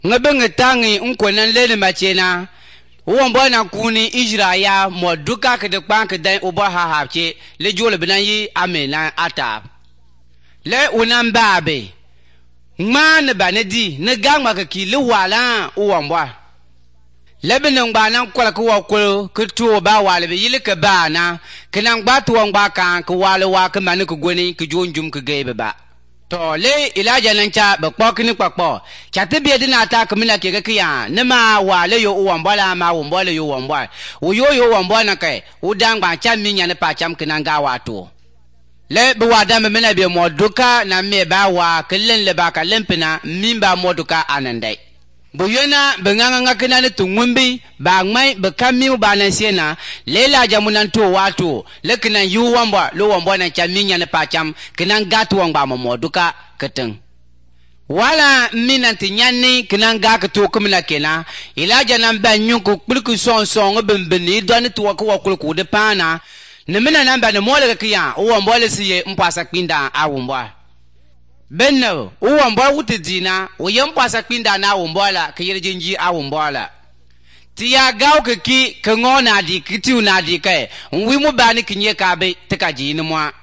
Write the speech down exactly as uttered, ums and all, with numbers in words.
ngabe tangi unkonan lele machena wombo na kuni Israya mo duka ke de kwan ke dan oba ha hapche le jole binayi amena ata le unan babe man banedi ne gangma ke ki le wala wombo le benan ba nan kwala ko wakul ke to ba wale be yile ke bana ke nan gba to ngba kan ke wale wa ke man ke goni ke jonjum ke gebe ba to le ilaja nan cha be kpokni kpakpo chate be dina ta kamina ke ke ya ne ma wale yo wombola ma wombola yo wombola wo yo yo wombola kai wo dangba cha minya ne pa cham kenan ga wato le be wada me mena be moduka na me ba wa kelen le ba ka lempina mimba moduka anandai bo yena be nganga ngakena ne tungumbi ba ngmai be kamiu ba nan sena le la jamunan to wato le kenan yu womba lo wombo na cha minya ne pa cham kenan gatu wongba mo moduka keteng wala minanti nyanni kenan ga ka to kumna kena ilaja nan ba nyuko kulku son son bembeni don to ko wakul ku de pana ne mina nan ba ne mole ka ya o wombo le siye mpasa kwinda awombo benno o wombo wuti dina o yem pasa kwinda na awombo la ka yirjinji awombo la ti ya gaw ke ki ka ngona di kitiu na di kai wi mu ba ni kinye ka be te ka ji ni mo